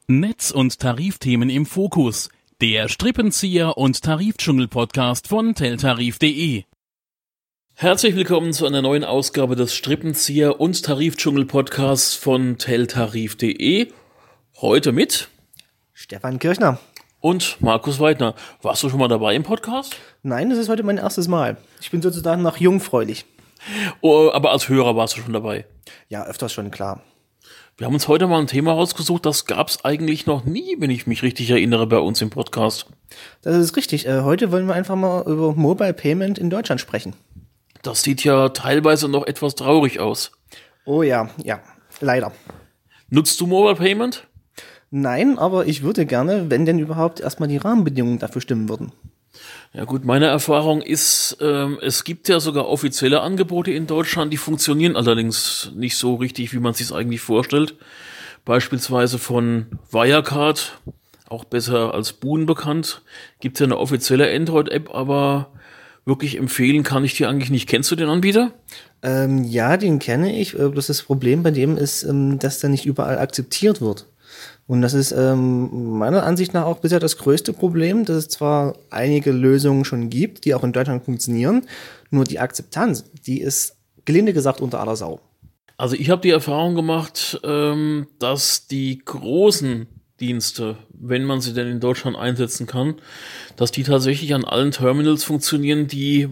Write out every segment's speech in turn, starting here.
Netz- und Tarifthemen im Fokus. Der Strippenzieher und Tarifdschungel-Podcast von teltarif.de. Herzlich willkommen zu einer neuen Ausgabe des Strippenzieher und Tarifdschungel-Podcasts von teltarif.de. Heute mit Stefan Kirchner und Markus Weidner. Warst du schon mal dabei im Podcast? Nein, das ist heute mein erstes Mal. Ich bin sozusagen noch jungfräulich. Oh, aber als Hörer warst du schon dabei? Ja, öfters schon, klar. Wir haben uns heute mal ein Thema rausgesucht, das gab es eigentlich noch nie, wenn ich mich richtig erinnere, bei uns im Podcast. Das ist richtig. Heute wollen wir einfach mal über Mobile Payment in Deutschland sprechen. Das sieht ja teilweise noch etwas traurig aus. Oh ja, leider. Nutzt du Mobile Payment? Nein, aber ich würde gerne, wenn denn überhaupt, erstmal die Rahmenbedingungen dafür stimmen würden. Ja gut, meine Erfahrung ist, es gibt ja sogar offizielle Angebote in Deutschland, die funktionieren allerdings nicht so richtig, wie man sich es eigentlich vorstellt. Beispielsweise von Wirecard, auch besser als Boon bekannt, gibt es ja eine offizielle Android-App, aber wirklich empfehlen kann ich dir eigentlich nicht. Kennst du den Anbieter? Ja, den kenne ich. Bloß das Problem bei dem ist, dass der nicht überall akzeptiert wird. Und das ist meiner Ansicht nach auch bisher das größte Problem, dass es zwar einige Lösungen schon gibt, die auch in Deutschland funktionieren, nur die Akzeptanz, die ist gelinde gesagt unter aller Sau. Also ich habe die Erfahrung gemacht, dass die großen Dienste, wenn man sie denn in Deutschland einsetzen kann, dass die tatsächlich an allen Terminals funktionieren, die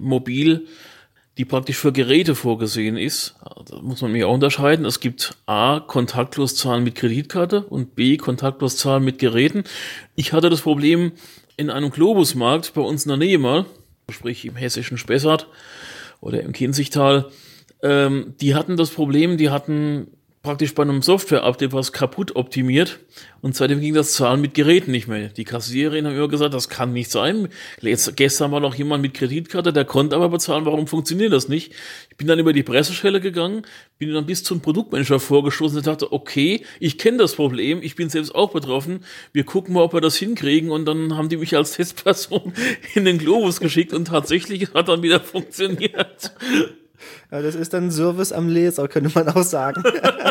praktisch für Geräte vorgesehen ist. Da muss man mir auch unterscheiden. Es gibt A, kontaktlos zahlen mit Kreditkarte und B, kontaktlos zahlen mit Geräten. Ich hatte das Problem in einem Globusmarkt bei uns in der Nähe mal, sprich im hessischen Spessart oder im Kinzigtal. Die hatten das Problem, die hatten praktisch bei einem Software-Update was kaputt optimiert und seitdem ging das Zahlen mit Geräten nicht mehr. Die Kassiererin hat immer gesagt, das kann nicht sein. Gestern war noch jemand mit Kreditkarte, der konnte aber bezahlen, warum funktioniert das nicht? Ich bin dann über die Presseschelle gegangen, bin dann bis zum Produktmanager vorgestoßen und dachte, okay, ich kenne das Problem, ich bin selbst auch betroffen, wir gucken mal, ob wir das hinkriegen und dann haben die mich als Testperson in den Globus geschickt und tatsächlich hat dann wieder funktioniert. Ja, das ist dann Service am Leser, könnte man auch sagen.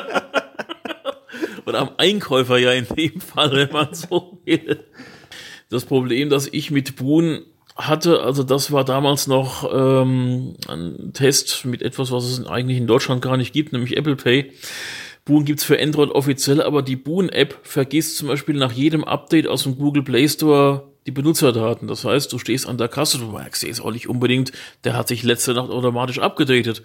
Oder am Einkäufer ja in dem Fall, wenn man so will. Das Problem, das ich mit Boon hatte, also das war damals noch ein Test mit etwas, was es eigentlich in Deutschland gar nicht gibt, nämlich Apple Pay. Boon gibt's für Android offiziell, aber die Boon-App vergisst zum Beispiel nach jedem Update aus dem Google Play Store die Benutzerdaten. Das heißt, du stehst an der Kasse, du merkst es auch nicht unbedingt, der hat sich letzte Nacht automatisch abgedatet.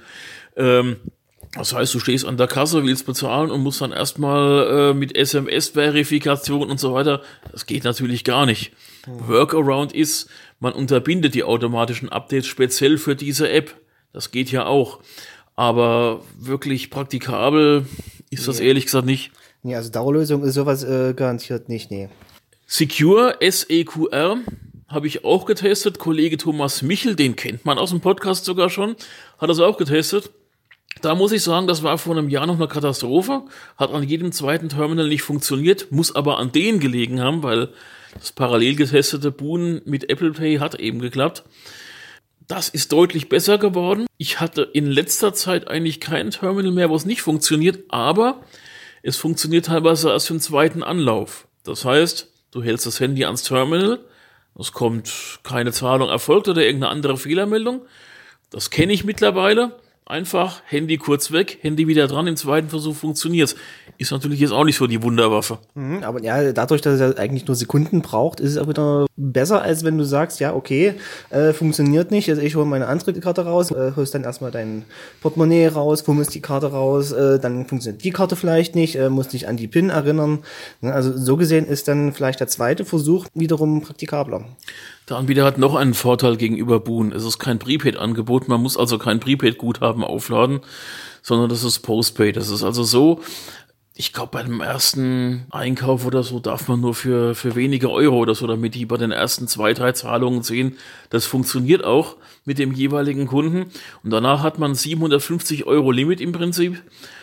Das heißt, du stehst an der Kasse, willst bezahlen und musst dann erstmal mit SMS-Verifikation und so weiter. Das geht natürlich gar nicht. Workaround ist, man unterbindet die automatischen Updates speziell für diese App. Das geht ja auch. Aber wirklich praktikabel ist das ehrlich gesagt nicht. Nee, also Dauerlösung ist sowas garantiert nicht, nee. Secure, SEQR, habe ich auch getestet. Kollege Thomas Michel, den kennt man aus dem Podcast sogar schon, hat das auch getestet. Da muss ich sagen, das war vor einem Jahr noch eine Katastrophe. Hat an jedem zweiten Terminal nicht funktioniert, muss aber an denen gelegen haben, weil das parallel getestete Boon mit Apple Pay hat eben geklappt. Das ist deutlich besser geworden. Ich hatte in letzter Zeit eigentlich kein Terminal mehr, wo es nicht funktioniert, aber es funktioniert teilweise erst im zweiten Anlauf. Das heißt, du hältst das Handy ans Terminal, es kommt keine Zahlung erfolgt oder irgendeine andere Fehlermeldung. Das kenne ich mittlerweile. Einfach Handy kurz weg, Handy wieder dran, im zweiten Versuch funktioniert's. Ist natürlich jetzt auch nicht so die Wunderwaffe. Aber ja, dadurch, dass es ja eigentlich nur Sekunden braucht, ist es auch wieder besser, als wenn du sagst, ja, okay, funktioniert nicht, also ich hole meine Antrittskarte raus, holst dann erstmal dein Portemonnaie raus, fummelst die Karte raus, dann funktioniert die Karte vielleicht nicht, musst dich an die PIN erinnern. Also so gesehen ist dann vielleicht der zweite Versuch wiederum praktikabler. Der Anbieter hat noch einen Vorteil gegenüber Boon. Es ist kein Prepaid-Angebot, man muss also kein Prepaid-Guthaben aufladen, sondern das ist Postpaid. Das ist also so, ich glaube, bei dem ersten Einkauf oder so darf man nur für wenige Euro oder so, damit die bei den ersten 2, 3 Zahlungen sehen, das funktioniert auch mit dem jeweiligen Kunden. Und danach hat man 750 € Limit im Prinzip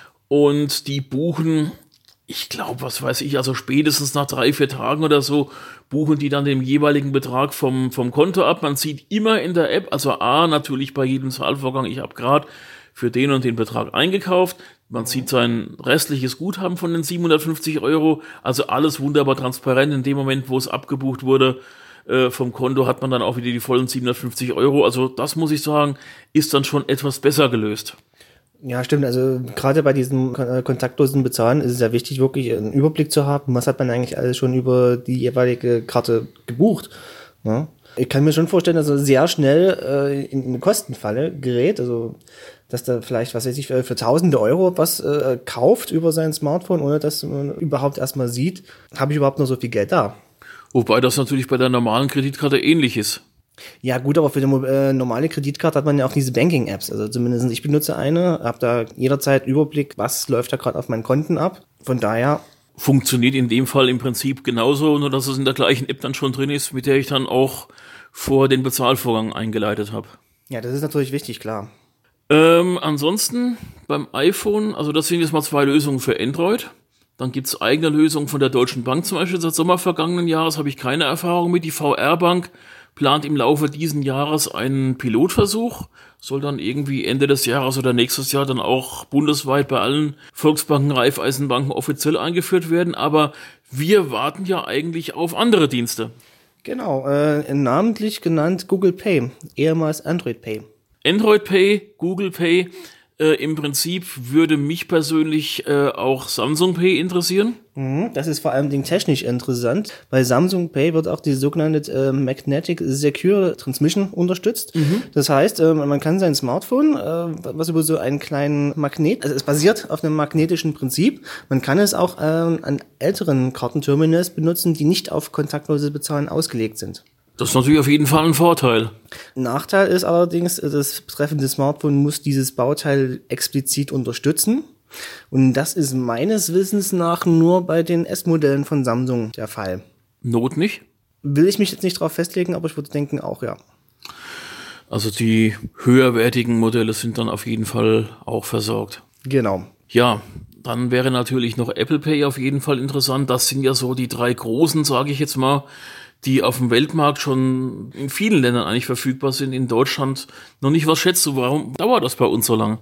und die buchen, ich glaube, was weiß ich, also spätestens nach 3, 4 Tagen oder so, buchen die dann den jeweiligen Betrag vom Konto ab. Man sieht immer in der App, also A, natürlich bei jedem Zahlvorgang, ich habe gerade für den und den Betrag eingekauft. Man sieht sein restliches Guthaben von den 750 Euro. Also alles wunderbar transparent. In dem Moment, wo es abgebucht wurde vom Konto, hat man dann auch wieder die vollen 750 Euro. Also das, muss ich sagen, ist dann schon etwas besser gelöst. Ja, stimmt. Also gerade bei diesem kontaktlosen Bezahlen ist es ja wichtig, wirklich einen Überblick zu haben, was hat man eigentlich alles schon über die jeweilige Karte gebucht. Ja. Ich kann mir schon vorstellen, dass er sehr schnell in eine Kostenfalle gerät, also dass da vielleicht, was weiß ich, für tausende Euro was kauft über sein Smartphone, ohne dass man überhaupt erstmal sieht, habe ich überhaupt noch so viel Geld da. Wobei das natürlich bei der normalen Kreditkarte ähnlich ist. Ja gut, aber für die normale Kreditkarte hat man ja auch diese Banking-Apps. Also zumindest ich benutze eine, habe da jederzeit Überblick, was läuft da gerade auf meinen Konten ab. Von daher funktioniert in dem Fall im Prinzip genauso, nur dass es in der gleichen App dann schon drin ist, mit der ich dann auch vor den Bezahlvorgang eingeleitet habe. Ja, das ist natürlich wichtig, klar. Ansonsten beim iPhone, also das sind jetzt mal 2 Lösungen für Android. Dann gibt's eigene Lösungen von der Deutschen Bank zum Beispiel. Seit Sommer vergangenen Jahres habe ich keine Erfahrung mit. Die VR-Bank plant im Laufe diesen Jahres einen Pilotversuch. Soll dann irgendwie Ende des Jahres oder nächstes Jahr dann auch bundesweit bei allen Volksbanken, Raiffeisenbanken offiziell eingeführt werden. Aber wir warten ja eigentlich auf andere Dienste. Genau, namentlich genannt Google Pay, ehemals Android Pay. Android Pay, Google Pay, im Prinzip würde mich persönlich auch Samsung Pay interessieren. Das ist vor allem technisch interessant. Bei Samsung Pay wird auch die sogenannte Magnetic Secure Transmission unterstützt. Das heißt, man kann sein Smartphone, was über so einen kleinen Magnet, also es basiert auf einem magnetischen Prinzip, man kann es auch an älteren Kartenterminals benutzen, die nicht auf kontaktlose Bezahlen ausgelegt sind. Das ist natürlich auf jeden Fall ein Vorteil. Nachteil ist allerdings, das betreffende Smartphone muss dieses Bauteil explizit unterstützen. Und das ist meines Wissens nach nur bei den S-Modellen von Samsung der Fall. Not nicht? Will ich mich jetzt nicht drauf festlegen, aber ich würde denken auch, ja. Also die höherwertigen Modelle sind dann auf jeden Fall auch versorgt. Genau. Ja, dann wäre natürlich noch Apple Pay auf jeden Fall interessant. Das sind ja so die 3 großen, sage ich jetzt mal, die auf dem Weltmarkt schon in vielen Ländern eigentlich verfügbar sind, in Deutschland noch nicht. Was schätzt du, warum dauert das bei uns so lange?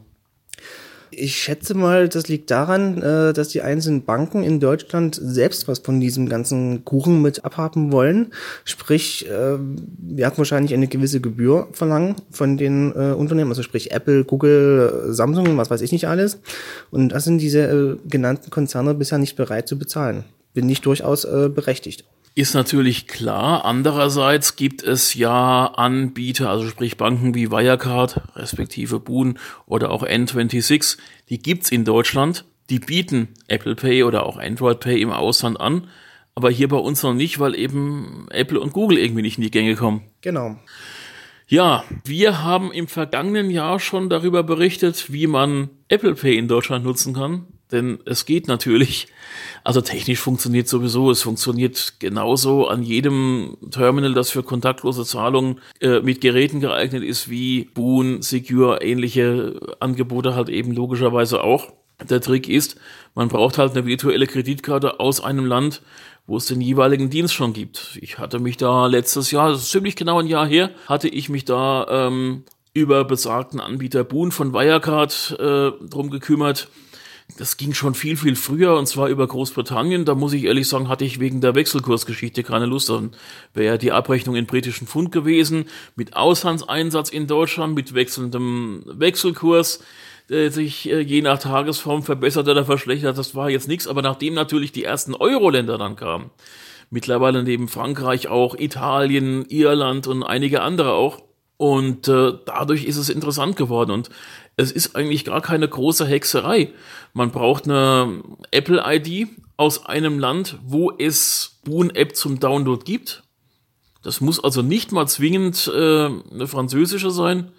Ich schätze mal, das liegt daran, dass die einzelnen Banken in Deutschland selbst was von diesem ganzen Kuchen mit abhaben wollen. Sprich, wir hatten wahrscheinlich eine gewisse Gebühr verlangen von den Unternehmen, also sprich Apple, Google, Samsung, was weiß ich nicht alles. Und das sind diese genannten Konzerne bisher nicht bereit zu bezahlen. Bin ich durchaus berechtigt. Ist natürlich klar. Andererseits gibt es ja Anbieter, also sprich Banken wie Wirecard, respektive Boon oder auch N26, die gibt's in Deutschland. Die bieten Apple Pay oder auch Android Pay im Ausland an, aber hier bei uns noch nicht, weil eben Apple und Google irgendwie nicht in die Gänge kommen. Genau. Ja, wir haben im vergangenen Jahr schon darüber berichtet, wie man Apple Pay in Deutschland nutzen kann. Denn es geht natürlich, also technisch funktioniert sowieso, es funktioniert genauso an jedem Terminal, das für kontaktlose Zahlungen mit Geräten geeignet ist, wie Boon, Secure, ähnliche Angebote halt eben logischerweise auch. Der Trick ist, man braucht halt eine virtuelle Kreditkarte aus einem Land, wo es den jeweiligen Dienst schon gibt. Ich hatte mich da letztes Jahr, das ist ziemlich genau ein Jahr her, hatte ich mich da über besagten Anbieter Boon von Wirecard drum gekümmert. Das ging schon viel, viel früher, und zwar über Großbritannien. Da muss ich ehrlich sagen, hatte ich wegen der Wechselkursgeschichte keine Lust. Dann wäre ja die Abrechnung in britischen Pfund gewesen, mit Auslandseinsatz in Deutschland, mit wechselndem Wechselkurs, der sich je nach Tagesform verbessert oder verschlechtert. Das war jetzt nichts. Aber nachdem natürlich die ersten Euro-Länder dann kamen, mittlerweile neben Frankreich auch Italien, Irland und einige andere auch, und dadurch ist es interessant geworden. Und es ist eigentlich gar keine große Hexerei. Man braucht eine Apple-ID aus einem Land, wo es Boon-App zum Download gibt. Das muss also nicht mal zwingend eine französische sein.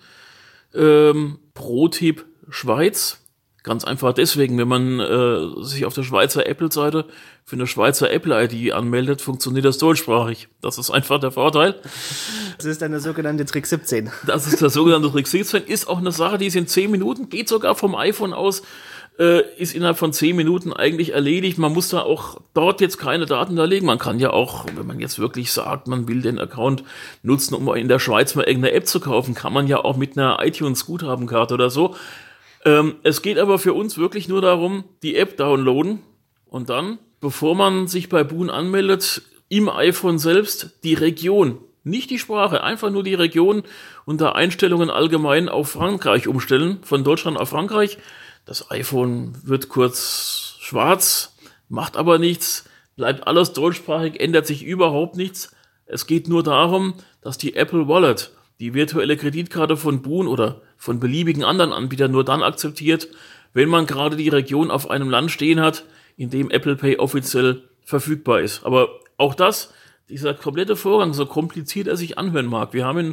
Pro-Tipp Schweiz. Ganz einfach deswegen, wenn man sich auf der Schweizer Apple-Seite für eine Schweizer Apple-ID anmeldet, funktioniert das deutschsprachig. Das ist einfach der Vorteil. Das ist dann der sogenannte Trick 17. Das ist der sogenannte Trick 17. Ist auch eine Sache, die ist in 10 Minuten, geht sogar vom iPhone aus, ist innerhalb von 10 Minuten eigentlich erledigt. Man muss da auch dort jetzt keine Daten hinterlegen. Man kann ja auch, wenn man jetzt wirklich sagt, man will den Account nutzen, um in der Schweiz mal irgendeine App zu kaufen, kann man ja auch mit einer iTunes-Guthabenkarte oder so Es geht aber für uns wirklich nur darum, die App downloaden und dann, bevor man sich bei Boon anmeldet, im iPhone selbst die Region, nicht die Sprache, einfach nur die Region unter Einstellungen allgemein auf Frankreich umstellen, von Deutschland auf Frankreich. Das iPhone wird kurz schwarz, macht aber nichts, bleibt alles deutschsprachig, ändert sich überhaupt nichts. Es geht nur darum, dass die Apple Wallet, die virtuelle Kreditkarte von Boon oder von beliebigen anderen Anbietern nur dann akzeptiert, wenn man gerade die Region auf einem Land stehen hat, in dem Apple Pay offiziell verfügbar ist. Aber auch dieser komplette Vorgang, so kompliziert er sich anhören mag, wir haben ihn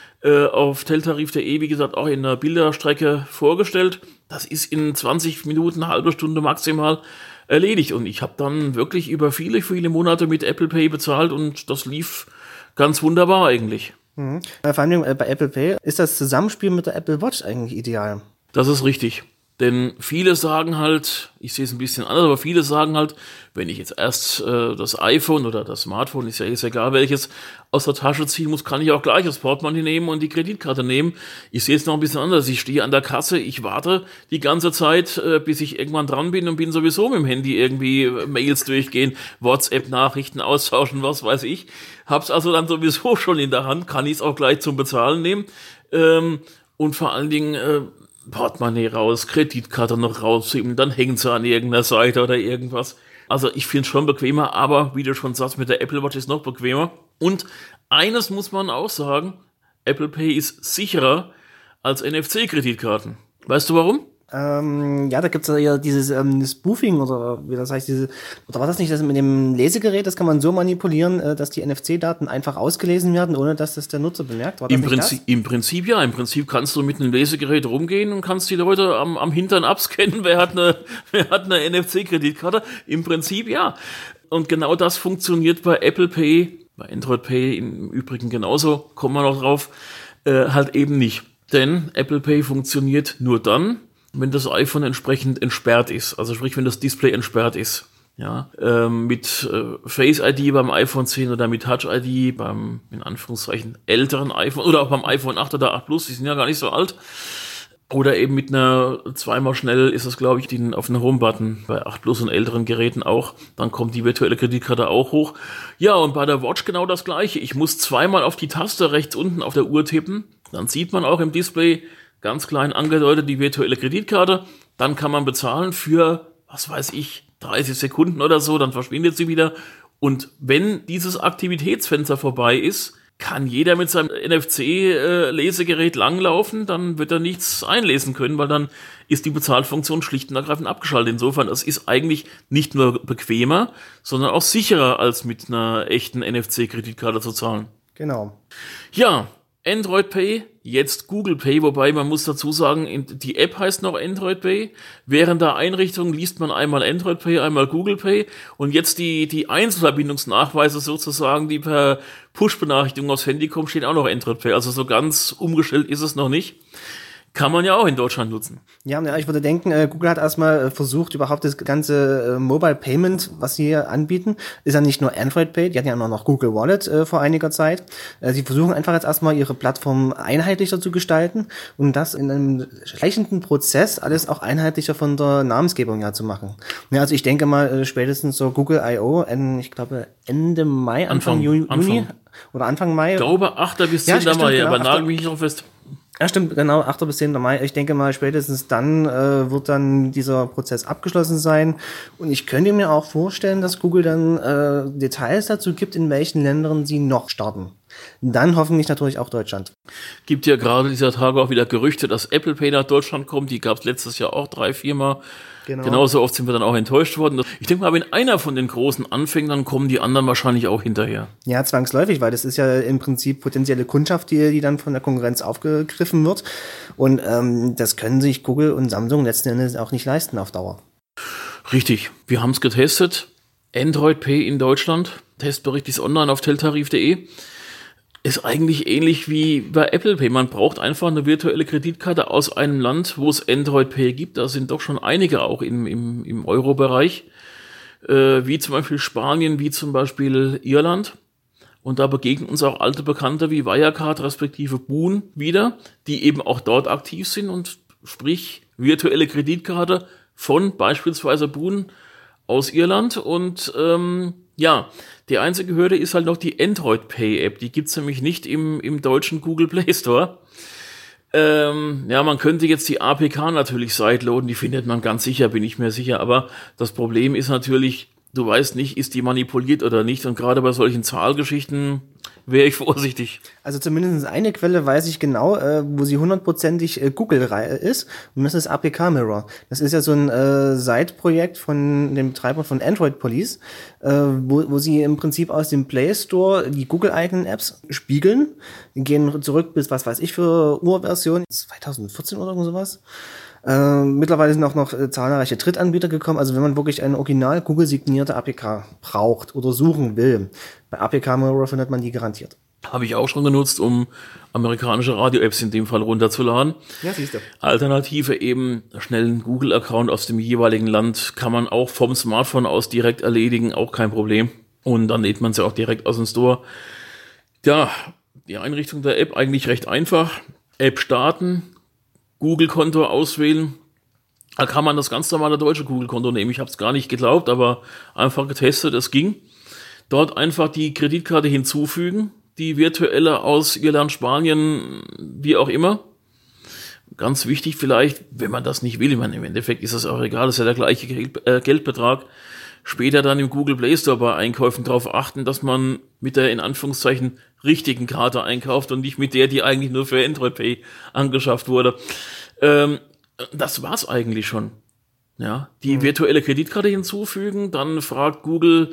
auf teltarif.de, wie gesagt, auch in der Bilderstrecke vorgestellt. Das ist in 20 Minuten, eine halbe Stunde maximal erledigt. Und ich habe dann wirklich über viele, viele Monate mit Apple Pay bezahlt und das lief ganz wunderbar eigentlich. Mhm. Vor allem bei Apple Pay ist das Zusammenspiel mit der Apple Watch eigentlich ideal. Das ist richtig. Denn viele sagen halt, ich sehe es ein bisschen anders, aber viele sagen halt, wenn ich jetzt erst das iPhone oder das Smartphone, ist egal welches, aus der Tasche ziehen muss, kann ich auch gleich das Portemonnaie nehmen und die Kreditkarte nehmen. Ich sehe es noch ein bisschen anders. Ich stehe an der Kasse, ich warte die ganze Zeit, bis ich irgendwann dran bin und bin sowieso mit dem Handy irgendwie Mails durchgehen, WhatsApp-Nachrichten austauschen, was weiß ich. Hab's also dann sowieso schon in der Hand, kann ich es auch gleich zum Bezahlen nehmen. Und vor allen Dingen Portemonnaie raus, Kreditkarte noch rausziehen, dann hängen sie an irgendeiner Seite oder irgendwas. Also ich finde es schon bequemer, aber wie du schon sagst, mit der Apple Watch ist noch bequemer. Und eines muss man auch sagen, Apple Pay ist sicherer als NFC-Kreditkarten. Weißt du warum? Ja, da gibt's ja dieses Spoofing oder wie das heißt, oder war das nicht das mit dem Lesegerät, das kann man so manipulieren, dass die NFC-Daten einfach ausgelesen werden, ohne dass das der Nutzer bemerkt? War das Im Prinzip ja. Im Prinzip kannst du mit einem Lesegerät rumgehen und kannst die Leute am Hintern abscannen, wer hat eine NFC-Kreditkarte. Im Prinzip ja. Und genau das funktioniert bei Apple Pay, bei Android Pay im Übrigen genauso, kommen wir noch drauf, halt eben nicht. Denn Apple Pay funktioniert nur dann, wenn das iPhone entsprechend entsperrt ist, also sprich, wenn das Display entsperrt ist. Ja, mit Face ID beim iPhone 10 oder mit Touch ID beim, in Anführungszeichen, älteren iPhone oder auch beim iPhone 8 oder 8 Plus, die sind ja gar nicht so alt. Oder eben mit einer zweimal schnell ist das, glaube ich, auf den Home-Button bei 8 Plus und älteren Geräten auch. Dann kommt die virtuelle Kreditkarte auch hoch. Ja, und bei der Watch genau das Gleiche. Ich muss zweimal auf die Taste rechts unten auf der Uhr tippen. Dann sieht man auch im Display ganz klein angedeutet die virtuelle Kreditkarte. Dann kann man bezahlen für, was weiß ich, 30 Sekunden oder so. Dann verschwindet sie wieder. Und wenn dieses Aktivitätsfenster vorbei ist, kann jeder mit seinem NFC-Lesegerät langlaufen, dann wird er nichts einlesen können, weil dann ist die Bezahlfunktion schlicht und ergreifend abgeschaltet. Insofern, es ist eigentlich nicht nur bequemer, sondern auch sicherer, als mit einer echten NFC-Kreditkarte zu zahlen. Genau. Ja, Android Pay, jetzt Google Pay, wobei man muss dazu sagen, die App heißt noch Android Pay. Während der Einrichtung liest man einmal Android Pay, einmal Google Pay und jetzt die Einzelverbindungsnachweise sozusagen, die per Push-Benachrichtigung aufs Handy kommen, stehen auch noch Android Pay. Also so ganz umgestellt ist es noch nicht. Kann man ja auch in Deutschland nutzen. Ja, ich würde denken, Google hat erstmal versucht, überhaupt das ganze Mobile Payment, was sie hier anbieten, ist ja nicht nur Android Pay, die hatten ja immer noch Google Wallet vor einiger Zeit. Sie versuchen einfach jetzt erstmal ihre Plattform einheitlicher zu gestalten und das in einem schleichenden Prozess alles auch einheitlicher von der Namensgebung her zu machen. Ja, also ich denke mal, spätestens so Google I.O., ich glaube Ende Mai, Anfang Juni oder Anfang Mai. Ich glaube 8. bis 10. Mai, genau, aber nagel mich nicht drauf fest. Ja, stimmt, genau, 8. bis 10. Mai. Ich denke mal, spätestens dann wird dann dieser Prozess abgeschlossen sein. Und ich könnte mir auch vorstellen, dass Google dann Details dazu gibt, in welchen Ländern sie noch starten. Dann hoffentlich natürlich auch Deutschland. Gibt ja gerade dieser Tage auch wieder Gerüchte, dass Apple Pay nach Deutschland kommt. Die gab es letztes Jahr auch 3-4 Mal. Genau. Genauso oft sind wir dann auch enttäuscht worden. Ich denke mal, wenn einer von den Großen anfängt, dann kommen die anderen wahrscheinlich auch hinterher. Ja, zwangsläufig, weil das ist ja im Prinzip potenzielle Kundschaft, die dann von der Konkurrenz aufgegriffen wird. Und das können sich Google und Samsung letzten Endes auch nicht leisten auf Dauer. Richtig. Wir haben es getestet. Android Pay in Deutschland. Testbericht ist online auf teltarif.de. Ist eigentlich ähnlich wie bei Apple Pay. Man braucht einfach eine virtuelle Kreditkarte aus einem Land, wo es Android Pay gibt. Da sind doch schon einige auch im Euro-Bereich, wie zum Beispiel Spanien, wie zum Beispiel Irland. Und da begegnen uns auch alte Bekannte wie Wirecard respektive Boon wieder, die eben auch dort aktiv sind und sprich virtuelle Kreditkarte von beispielsweise Boon aus Irland und die einzige Hürde ist halt noch die Android Pay App. Die gibt's nämlich nicht im deutschen Google Play Store. Man könnte jetzt die APK natürlich sideloaden, die findet man ganz sicher, bin ich mir sicher, aber das Problem ist natürlich, du weißt nicht, ist die manipuliert oder nicht und gerade bei solchen Zahlgeschichten wäre ich vorsichtig. Also zumindest eine Quelle weiß ich genau, wo sie 100%ig Google ist, und das ist APK Mirror. Das ist ja so ein Side-Projekt von dem Betreiber von Android Police, wo sie im Prinzip aus dem Play Store die Google-eigenen Apps spiegeln. Die gehen zurück bis, was weiß ich, für Urversion 2014 oder sowas. Mittlerweile sind auch noch zahlreiche Drittanbieter gekommen. Also wenn man wirklich eine original Google-signierte APK braucht oder suchen will, bei APK Mirror findet man die garantiert. Habe ich auch schon genutzt, um amerikanische Radio-Apps in dem Fall runterzuladen. Ja, siehst du. Alternative eben schnellen Google-Account aus dem jeweiligen Land kann man auch vom Smartphone aus direkt erledigen, auch kein Problem. Und dann lädt man sie auch direkt aus dem Store. Ja, die Einrichtung der App eigentlich recht einfach. App starten, Google-Konto auswählen. Da kann man das ganz normale deutsche Google-Konto nehmen. Ich habe es gar nicht geglaubt, aber einfach getestet, es ging. Dort einfach die Kreditkarte hinzufügen, die virtuelle aus Irland, Spanien, wie auch immer. Ganz wichtig vielleicht, wenn man das nicht will, ich meine, im Endeffekt ist das auch egal, das ist ja der gleiche Geldbetrag. Später dann im Google Play Store bei Einkäufen darauf achten, dass man mit der in Anführungszeichen richtigen Karte einkauft und nicht mit der, die eigentlich nur für Android Pay angeschafft wurde. Das war's eigentlich schon. Ja, die virtuelle Kreditkarte hinzufügen, dann fragt Google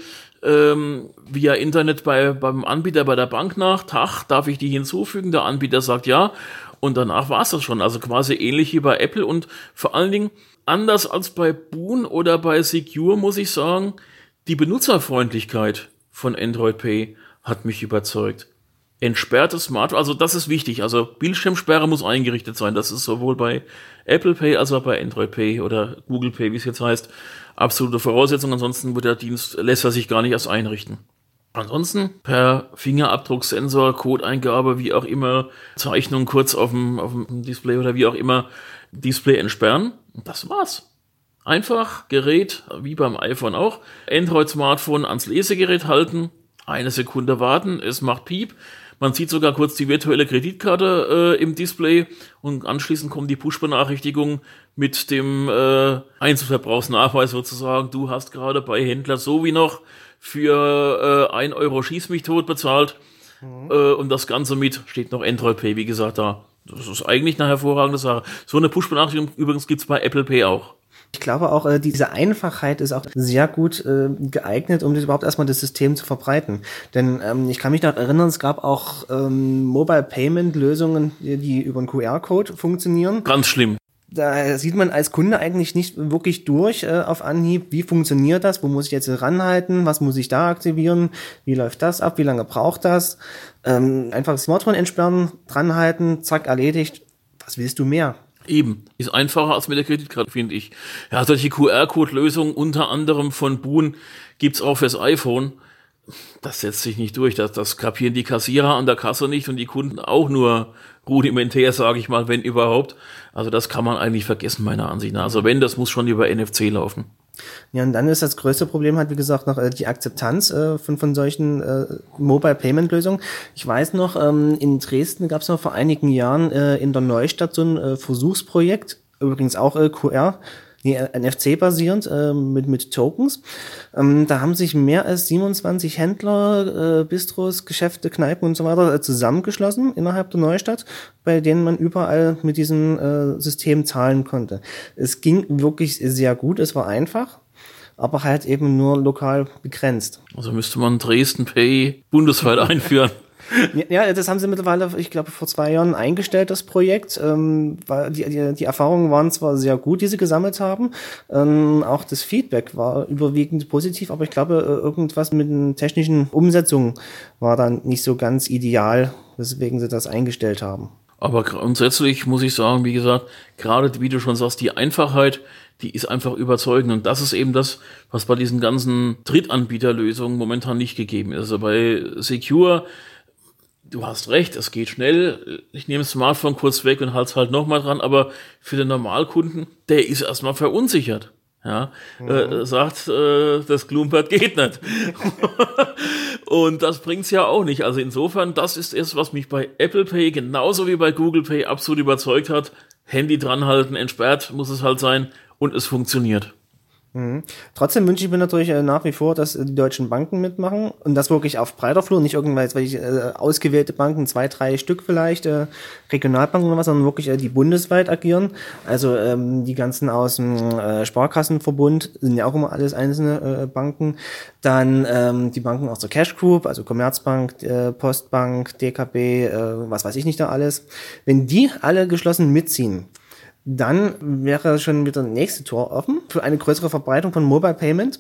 via Internet beim Anbieter bei der Bank nach, darf ich die hinzufügen? Der Anbieter sagt ja und danach war's das schon. Also quasi ähnlich wie bei Apple und vor allen Dingen anders als bei Boon oder bei Secure, muss ich sagen, die Benutzerfreundlichkeit von Android Pay hat mich überzeugt. Entsperrtes Smartphone, also das ist wichtig, also Bildschirmsperre muss eingerichtet sein, das ist sowohl bei Apple Pay als auch bei Android Pay oder Google Pay, wie es jetzt heißt, absolute Voraussetzung, ansonsten wird der Dienst, lässt er sich gar nicht erst einrichten. Ansonsten per Fingerabdrucksensor, Codeingabe, wie auch immer, Zeichnung kurz auf dem Display oder wie auch immer, Display entsperren und das war's. Einfach Gerät, wie beim iPhone auch, Android-Smartphone ans Lesegerät halten, 1 Sekunde warten, es macht Piep, man sieht sogar kurz die virtuelle Kreditkarte im Display und anschließend kommt die Push-Benachrichtigung mit dem Einzelverbrauchsnachweis sozusagen. Du hast gerade bei Händler so wie noch für 1 Euro Schieß mich tot bezahlt und das Ganze mit, steht noch Android Pay, wie gesagt, da. Das ist eigentlich eine hervorragende Sache. So eine Push-Benachrichtigung übrigens gibt's bei Apple Pay auch. Ich glaube auch, diese Einfachheit ist auch sehr gut geeignet, um das überhaupt erstmal das System zu verbreiten. Denn ich kann mich noch erinnern, es gab auch Mobile Payment Lösungen, die über einen QR-Code funktionieren. Ganz schlimm. Da sieht man als Kunde eigentlich nicht wirklich durch auf Anhieb, wie funktioniert das, wo muss ich jetzt ranhalten, was muss ich da aktivieren, wie läuft das ab, wie lange braucht das. Einfach das Smartphone entsperren, dranhalten, zack, erledigt. Was willst du mehr? Eben, ist einfacher als mit der Kreditkarte, finde ich. Ja, solche QR-Code-Lösungen unter anderem von Boon gibt's auch fürs iPhone. Das setzt sich nicht durch. Das kapieren die Kassierer an der Kasse nicht und die Kunden auch nur rudimentär, sage ich mal, wenn überhaupt. Also das kann man eigentlich vergessen, meiner Ansicht nach. Also wenn, das muss schon über NFC laufen. Ja, und dann ist das größte Problem halt, wie gesagt, noch die Akzeptanz von solchen Mobile Payment Lösungen. Ich weiß noch, in Dresden gab es noch vor einigen Jahren in der Neustadt so ein Versuchsprojekt, übrigens auch NFC basierend mit Tokens. Da haben sich mehr als 27 Händler, Bistros, Geschäfte, Kneipen und so weiter zusammengeschlossen innerhalb der Neustadt, bei denen man überall mit diesem System zahlen konnte. Es ging wirklich sehr gut, es war einfach, aber halt eben nur lokal begrenzt. Also müsste man Dresden Pay bundesweit einführen. Ja, das haben sie mittlerweile, ich glaube, vor 2 Jahren eingestellt, das Projekt. Die Erfahrungen waren zwar sehr gut, die sie gesammelt haben. Auch das Feedback war überwiegend positiv, aber ich glaube, irgendwas mit den technischen Umsetzungen war dann nicht so ganz ideal, weswegen sie das eingestellt haben. Aber grundsätzlich muss ich sagen, wie gesagt, gerade wie du schon sagst, die Einfachheit, die ist einfach überzeugend. Und das ist eben das, was bei diesen ganzen Drittanbieterlösungen momentan nicht gegeben ist. Also bei Secure, du hast recht, es geht schnell. Ich nehme das Smartphone kurz weg und halte es halt nochmal dran, aber für den Normalkunden, der ist erstmal verunsichert. Ja, sagt, das Gloomberg geht nicht. Und das bringt's ja auch nicht. Also insofern, das ist es, was mich bei Apple Pay genauso wie bei Google Pay absolut überzeugt hat. Handy dranhalten, entsperrt muss es halt sein und es funktioniert. Trotzdem wünsche ich mir natürlich nach wie vor, dass die deutschen Banken mitmachen und das wirklich auf breiter Flur, nicht irgendwelche ausgewählte Banken, 2, 3 Stück vielleicht, Regionalbanken oder was, sondern wirklich die bundesweit agieren. Also die ganzen aus dem Sparkassenverbund sind ja auch immer alles einzelne Banken. Dann die Banken aus der Cash Group, also Commerzbank, Postbank, DKB, was weiß ich nicht da alles. Wenn die alle geschlossen mitziehen, dann wäre schon wieder das nächste Tor offen für eine größere Verbreitung von Mobile Payment.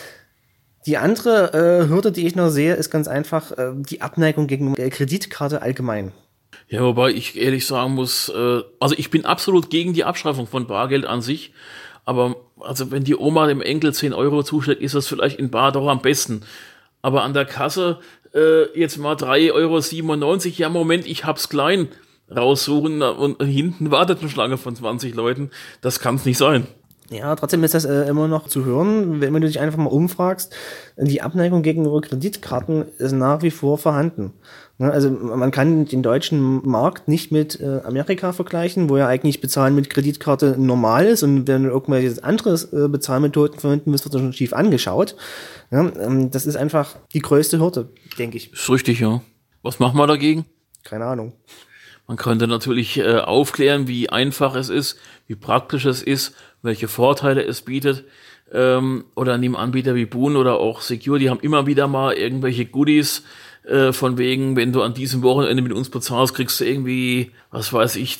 Die andere Hürde, die ich noch sehe, ist ganz einfach die Abneigung gegen Kreditkarte allgemein. Ja, wobei ich ehrlich sagen muss, also ich bin absolut gegen die Abschaffung von Bargeld an sich, aber also wenn die Oma dem Enkel 10 Euro zuschlägt, ist das vielleicht in bar doch am besten. Aber an der Kasse jetzt mal 3,97 €, ja Moment, ich hab's klein, raussuchen und hinten wartet eine Schlange von 20 Leuten. Das kann's nicht sein. Ja, trotzdem ist das immer noch zu hören, wenn du dich einfach mal umfragst. Die Abneigung gegenüber Kreditkarten ist nach wie vor vorhanden. Also man kann den deutschen Markt nicht mit Amerika vergleichen, wo ja eigentlich Bezahlen mit Kreditkarte normal ist und wenn du irgendwelche andere Bezahlmethoden verwenden willst, wird das schon schief angeschaut. Ja, das ist einfach die größte Hürde, denke ich. Ist richtig, ja. Was machen wir dagegen? Keine Ahnung. Man könnte natürlich aufklären, wie einfach es ist, wie praktisch es ist, welche Vorteile es bietet. Oder neben Anbieter wie Boon oder auch Secure, die haben immer wieder mal irgendwelche Goodies, von wegen, wenn du an diesem Wochenende mit uns bezahlst, kriegst du irgendwie, was weiß ich,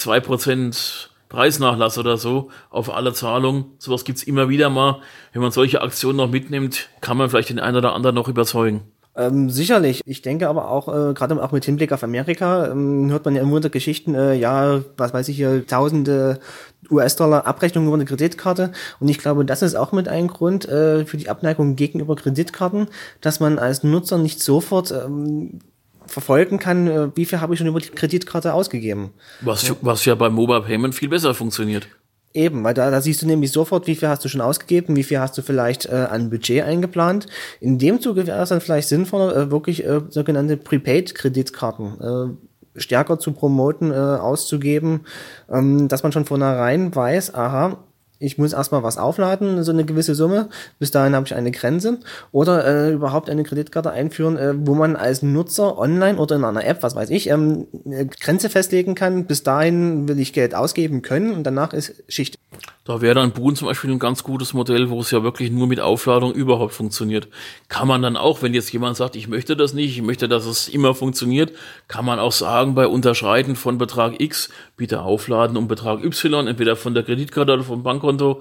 2% Preisnachlass oder so auf alle Zahlungen. Sowas gibt's immer wieder mal. Wenn man solche Aktionen noch mitnimmt, kann man vielleicht den einen oder anderen noch überzeugen. Sicherlich. Ich denke aber auch, gerade auch mit Hinblick auf Amerika, hört man ja immer wieder Geschichten, ja, was weiß ich hier, tausende US-Dollar Abrechnungen über eine Kreditkarte. Und ich glaube, das ist auch mit ein Grund für die Abneigung gegenüber Kreditkarten, dass man als Nutzer nicht sofort verfolgen kann, wie viel habe ich schon über die Kreditkarte ausgegeben. Was ja beim Mobile Payment viel besser funktioniert. Eben, weil da siehst du nämlich sofort, wie viel hast du schon ausgegeben, wie viel hast du vielleicht an Budget eingeplant. In dem Zuge wäre es dann vielleicht sinnvoller, wirklich sogenannte Prepaid-Kreditkarten stärker zu promoten, auszugeben, dass man schon vornherein weiß, aha, ich muss erstmal was aufladen, so eine gewisse Summe, bis dahin habe ich eine Grenze, oder überhaupt eine Kreditkarte einführen, wo man als Nutzer online oder in einer App, was weiß ich, eine Grenze festlegen kann, bis dahin will ich Geld ausgeben können und danach ist Schicht. Da wäre dann Boon zum Beispiel ein ganz gutes Modell, wo es ja wirklich nur mit Aufladung überhaupt funktioniert. Kann man dann auch, wenn jetzt jemand sagt, ich möchte das nicht, ich möchte, dass es immer funktioniert, kann man auch sagen, bei Unterschreiten von Betrag X, bitte aufladen um Betrag Y, entweder von der Kreditkarte oder vom Bankkonto.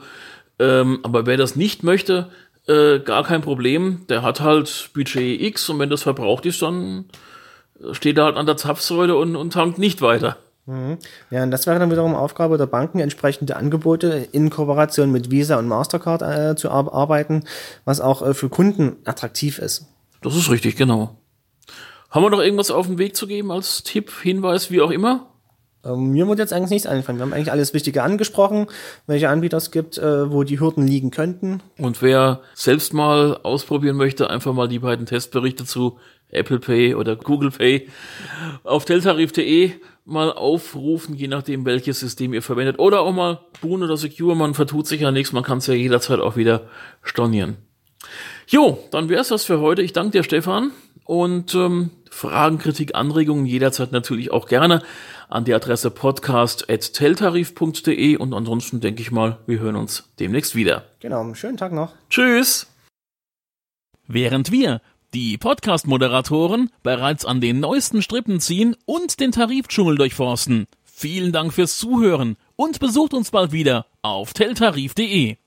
Aber wer das nicht möchte, gar kein Problem. Der hat halt Budget X und wenn das verbraucht ist, dann steht er halt an der Zapfsäule und tankt nicht weiter. Ja, und das wäre dann wiederum Aufgabe der Banken, entsprechende Angebote in Kooperation mit Visa und Mastercard zu arbeiten, was auch für Kunden attraktiv ist. Das ist richtig, genau. Haben wir noch irgendwas auf den Weg zu geben als Tipp, Hinweis, wie auch immer? Mir wird jetzt eigentlich nichts einfallen. Wir haben eigentlich alles Wichtige angesprochen, welche Anbieter es gibt, wo die Hürden liegen könnten. Und wer selbst mal ausprobieren möchte, einfach mal die beiden Testberichte zu Apple Pay oder Google Pay auf teltarif.de mal aufrufen, je nachdem, welches System ihr verwendet. Oder auch mal Boon oder Secure, man vertut sich ja nichts, man kann es ja jederzeit auch wieder stornieren. Jo, dann wär's das für heute. Ich danke dir, Stefan. Und Fragen, Kritik, Anregungen jederzeit natürlich auch gerne an die Adresse podcast@teltarif.de und ansonsten denke ich mal, wir hören uns demnächst wieder. Genau, schönen Tag noch. Tschüss! Während wir, die Podcast-Moderatoren, bereits an den neuesten Strippen ziehen und den Tarifdschungel durchforsten. Vielen Dank fürs Zuhören und besucht uns bald wieder auf teltarif.de.